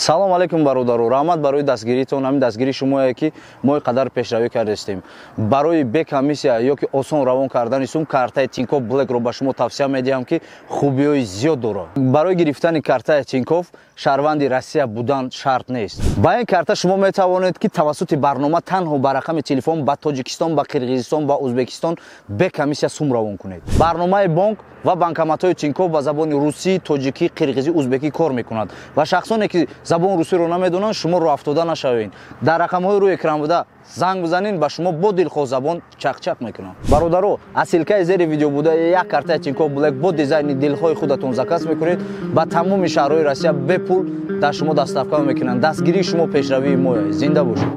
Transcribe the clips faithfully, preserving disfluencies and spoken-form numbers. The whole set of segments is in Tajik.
салом алейкум бародаро, раҳмат барои дастгиритон. Ҳамин дастгири шумое ки мо қадар пешравӣ кардастем. Барои бекомиссия ёки осон равон кардани сум картаи Тинькофф Blackро ба шумо тавсия медиҳам ки хубиёи зиёд дорад. Барои гирифтани картаи Тинькофф шаҳрванди Россия будан шарт нест. Ба ин карта шумо метавонед ки тавассути барнома танҳо ба рақами телефон ба Тоҷикистон, ба Қирғизистон, ба Узбекистон бекомиссия сум равон кунед. Барномаи бонк ва банкоматҳои Тинькофф ба забони русӣ, тоҷикӣ, қирғизӣ, узбекӣ кор мекунад. Ва шахсоне ки забон русиро намедонанд, шумо роҳафтода нашавед. Дар рақамҳои рӯи экран буда занг бизанед, ба шумо бо дилхоҳ забон чақ-чақ мекунанд. Бародаро, аз силкаи зери видео буда як картаи Тинькофф Black бо дизайни дилхоҳи худатон заказ мекунед, ба тамоми шаҳрҳои Россия бепул дар шумо дастафка мекунанд. Дастгирии шумо пешравии моя. Зинда бошед.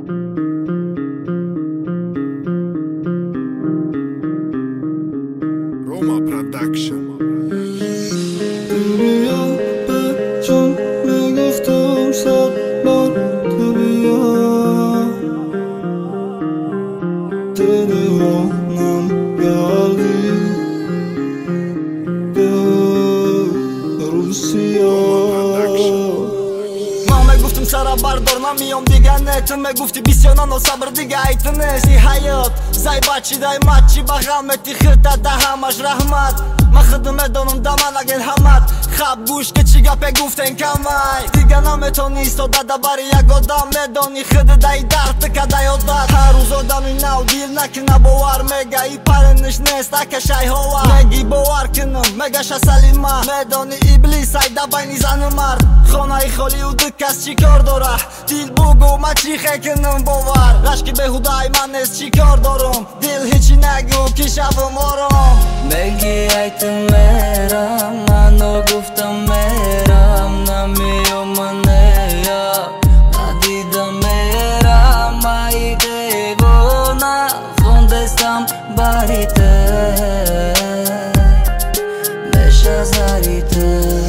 Roma Production. Сара бардор намиём дига не ту мегуфти бисёна носабр дига айтнес и ҳаёт зайбачи дай мачи бағал мети хирта да ҳамаш раҳмат ма худу медонам да ман аген ҳамат хаб гӯш ки чӣ гапе гуфтен камай дига наметони истода да бари як одам медони худу дай дард кадай одат ҳар рӯз одами нав дил накина бовар мега и парниш нест ака шайҳова меги бовар кинам мегаша салима медони иблис айда байни зану мард хонаи холиу ду кас чӣ кор дора дил бугу ма чӣ хекинам бовар рашки беҳудаи ман нест чӣ кор дорам дил ҳичи нагӯ ки шавам ором меги айтам мерам ману гуфтам мерам намиём манея надидам мерам ай девона хондестам бари те меша зари те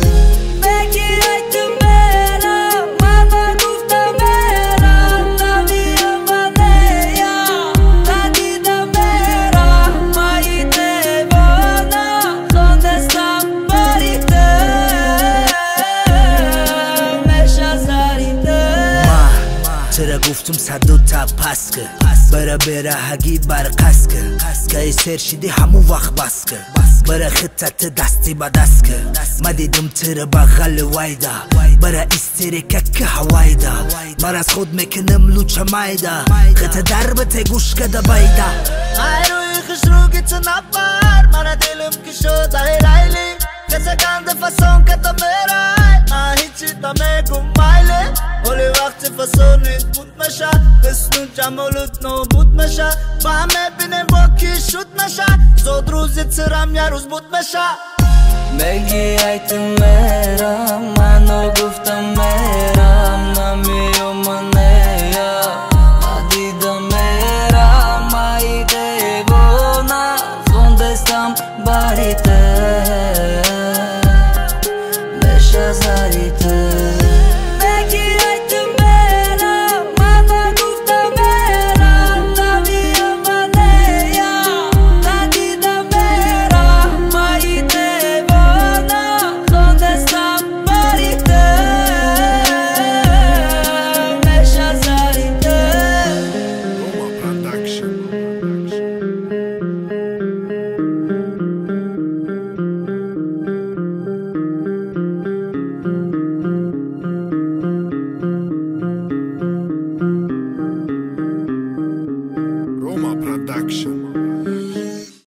گفتم صد و تا پس که برا برا هگی بر قصد که که سر شدی همو وقت بس که برا خطت دستی با دست که ما دیدم تر بغل وایدا برا استری که هوایدا من از خود میکنم لوچه مایدا خط دربت گوش کده بایدا ای روی خوش رو گیت نپر مرا دلم که شد ای رایلی کسا کند فسون کتا میرای من هیچی تا میگم مایلی ولی وقتی فسونید بود مشه بسنو جمالت نابود مشه با همه بینیم با کی شد مشه زود روزی ترم یه روز بود مشه مگی ایتم میرم منو گفتم میرم نمیام منیا ندیدم میرم ای دیوانه خوندستم باریته میشه زاریته Roma Production.